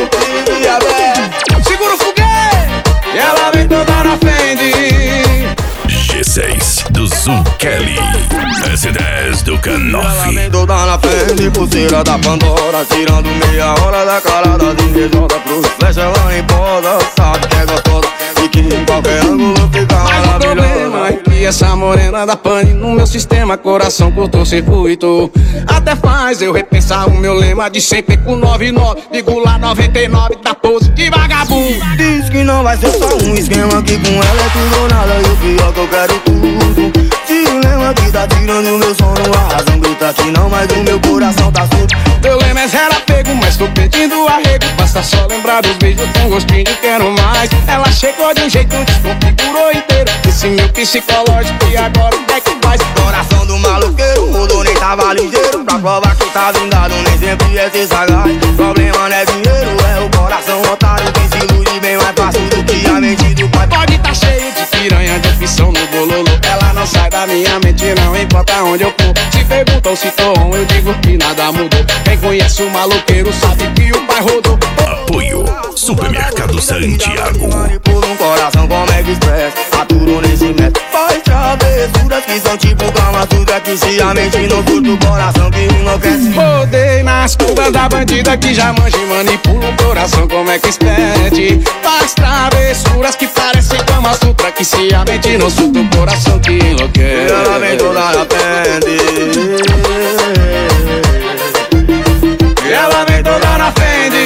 tive a ver. Segura o foguete, e ela vem toda na frente. G6 do Zoom Kelly, S10 do Canoff. Ela vem toda na frente, pulseira da Pandora, tirando meia hora da cara das invejosas. Pro flecha ela imposa, sabe que é gostosa e que em qualquer ângulo fica maravilhosa. Mas o problema é que essa morena da pane no meu sistema, coração curto-circuito. Até faz eu repensar o meu lema de sempre com 99,99 da pose de vagabundo. Diz que não vai ser só um esquema, que com ela é tudo ou nada, e o pior que eu quero tudo. Dilema que tá tirando meu sono, a razão grita que não, mas o meu coração tá surdo. Meu lema é zero apego, mas tô pedindo arrego. Basta só lembrar dos beijos com gostinho de quero mais. Ela chegou de um jeito, desconfigurou inteiro esse meu psicológico, e agora o que é que faz? Coração do maloqueiro, mudou, nem tava ligeiro. Pra provar que tá vingado, nem sempre é ser sagaz. Problema não é dinheiro, é o coração otário que se ilude bem mais fácil do que a mente do pai. Pode tá cheio de piranha, de opção no bololô. Ela não sai da minha mente, não importa onde eu for. Se perguntam se tô on, eu digo que nada mudou. Quem conhece o maloqueiro sabe que o pai rodou. Apoio Supermercado Santiago. Manipula um coração como é que expressa, aturo nesse método. Faz travessuras que são tipo Kama Sutra, que se a mente não curta o coração que enlouquece. Rodei nas curvas da bandida que já manja e manipula um coração como é que expede. Faz travessuras que parecem Kama Sutra, que se a mente não surta o coração que enlouquece. Ela vem toda na frente, ela vem toda na frente.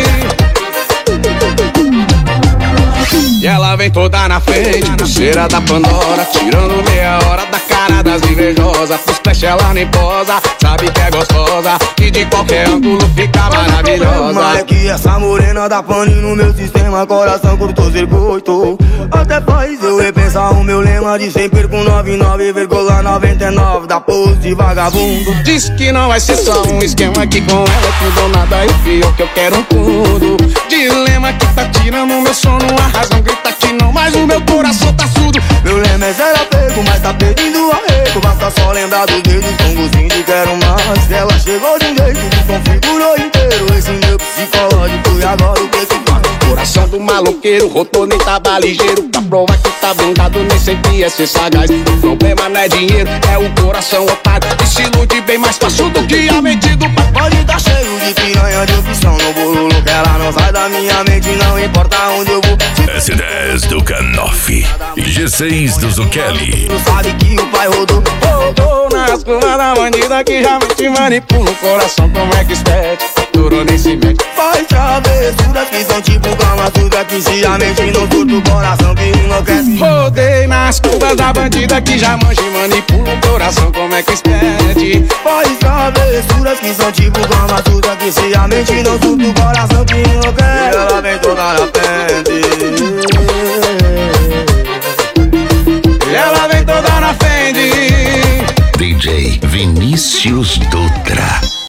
E ela vem toda na frente, pulseira da Pandora, tirando meia hora da cara das invejosas. Pros flash ela nem posa, sabe que é gostosa e de qualquer ângulo fica maravilhosa. Mas é que essa morena da pane no meu sistema, coração curto-circuito. Até faz eu repensar o meu lema de sempre com 99,99 da pose de vagabundo. Diz que não vai ser só um esquema, que com ela tudo ou nada, e o pior que eu quero tudo. Dilema que tá tirando meu sono, a razão grita que não, mas o meu coração tá surdo. Meu lema é zero apego, mas tá pedindo arrego. Basta só lembrar dos dedos com gostinho de quero mais. Ela chegou de um jeito que configurou inteiro esse meu psicológico, e agora o que que faz? Coração do maloqueiro, rodou, nem tava ligeiro. Pra provar que tá blindado, nem sempre é ser sagaz. O problema não é dinheiro, é o coração otário que se ilude bem mais fácil do que a mente do pai. Pode tá cheio de piranha, de opção no bololô, que ela não sai da minha mente, não importa onde eu vou. S10 do Canoff, G6 do Zuchelli. Tu sabe que o pai rodou, rodou nas curvas da bandida que já te manipula o coração como é que expede. Durou nem se mete. Faz travessuras que são tipo Kama Sutra, que se a mente não surta o coração que enlouquece. Rodei nas curvas da bandida que já manja e manipula o coração como é que expede. Faz travessuras que são tipo Kama Sutra, que se a mente não surta o coração que enlouquece. E ela vem toda na frente, ela vem toda na frente. DJ Vinícius do